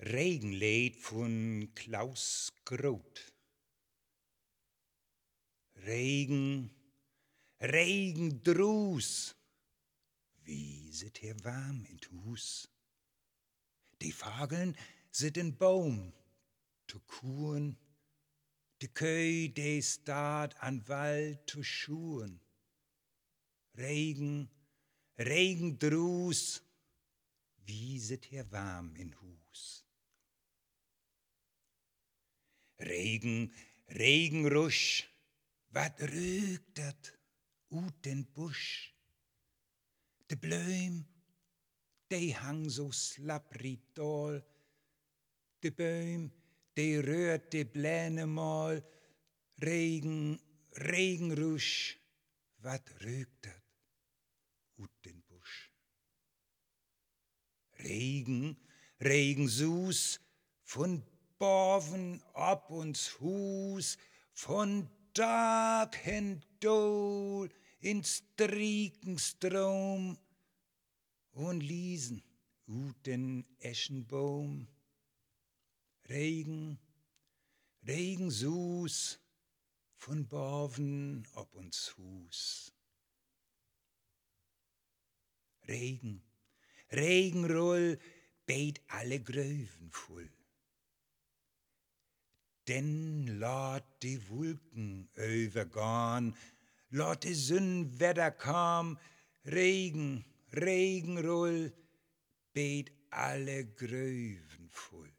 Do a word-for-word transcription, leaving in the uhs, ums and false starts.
Regenlied von Klaus Groth. Regen, Regendruß, wie sit hier warm in Hus. Die Vageln sit in Baum, zu kuren, die Köi, die staat an Wald zu schuren. Regen, Regendruß, wie sit hier warm in Hus. Regen, Regenrusch, wat rügt dat ut den Busch? De Blöm, die hang so slapprig doll, de Böhm, die rührt de Bläne mal. Regen, Regenrusch, wat rügt dat ut den Busch? Regen, Regensus, von Borven ob uns Hus, von Tag hindol ins Striekenstrom und Liesen ut den Eschenbaum. Regen, Regensus, von Borven ob uns Hus. Regen, Regenroll, beet alle Gröven voll. Denn laat die Wolken overgaan, laat die Sonne wieder kam, Regen, Regenroll, beet alle Gröven voll.